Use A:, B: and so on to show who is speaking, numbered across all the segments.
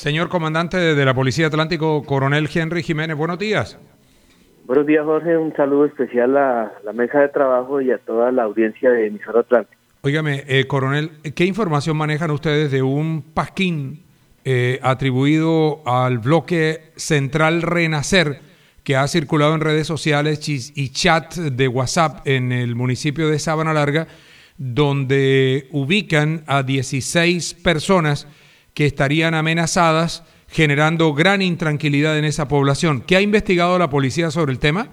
A: Señor comandante de la Policía Atlántico, coronel Henry Jiménez, buenos días.
B: Buenos días, Jorge. Un saludo especial a la mesa de trabajo y a toda la audiencia de Emisora Atlántico.
A: Óigame, coronel, ¿qué información manejan ustedes de un pasquín atribuido al bloque Central Renacer que ha circulado en redes sociales y chat de WhatsApp en el municipio de Sabana Larga, donde ubican a 16 personas que estarían amenazadas, generando gran intranquilidad en esa población? ¿Qué ha investigado la policía sobre el tema?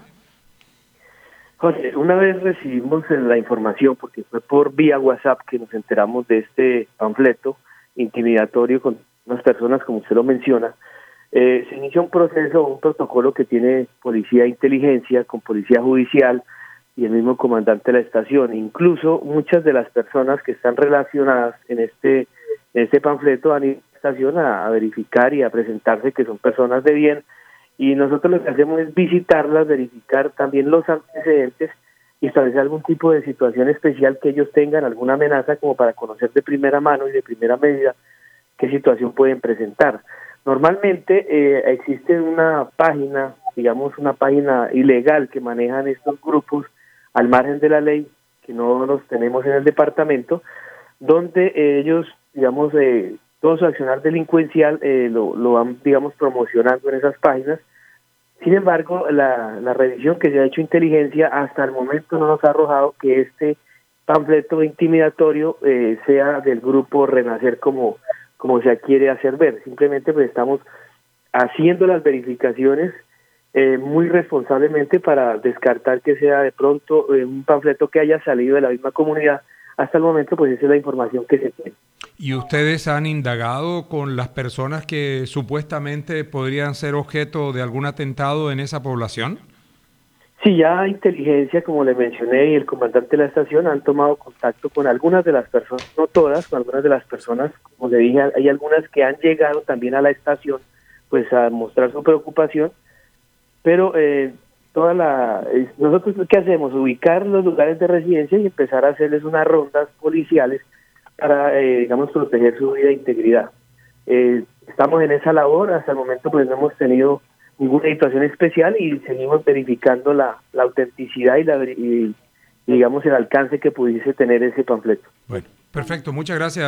B: Jorge, una vez recibimos la información, porque fue por vía WhatsApp que nos enteramos de este panfleto intimidatorio con unas personas, como usted lo menciona, se inició un proceso, un protocolo que tiene Policía de Inteligencia con Policía Judicial y el mismo comandante de la estación. Incluso muchas de las personas que están relacionadas en este panfleto han ido a la estación a verificar y a presentarse que son personas de bien, y nosotros lo que hacemos es visitarlas, verificar también los antecedentes y establecer algún tipo de situación especial que ellos tengan, alguna amenaza, como para conocer de primera mano y de primera medida qué situación pueden presentar. Normalmente existe una página, digamos una página ilegal que manejan estos grupos al margen de la ley, que no los tenemos en el departamento, donde ellos, digamos, todo su accionar delincuencial lo van, digamos, promocionando en esas páginas. Sin embargo, la revisión que se ha hecho inteligencia hasta el momento no nos ha arrojado que este panfleto intimidatorio sea del grupo Renacer como se quiere hacer ver. Simplemente pues estamos haciendo las verificaciones muy responsablemente para descartar que sea de pronto un panfleto que haya salido de la misma comunidad. Hasta el momento pues esa es la información que se tiene.
A: ¿Y ustedes han indagado con las personas que supuestamente podrían ser objeto de algún atentado en esa población?
B: Sí, ya inteligencia, como le mencioné, y el comandante de la estación han tomado contacto con algunas de las personas, no todas, con algunas de las personas. Como le dije, hay algunas que han llegado también a la estación pues a mostrar su preocupación, pero nosotros ¿qué hacemos? Ubicar los lugares de residencia y empezar a hacerles unas rondas policiales para, digamos, proteger su vida e integridad. Estamos en esa labor. Hasta el momento pues no hemos tenido ninguna situación especial y seguimos verificando la autenticidad y digamos el alcance que pudiese tener ese panfleto.
A: Bueno, perfecto, muchas gracias.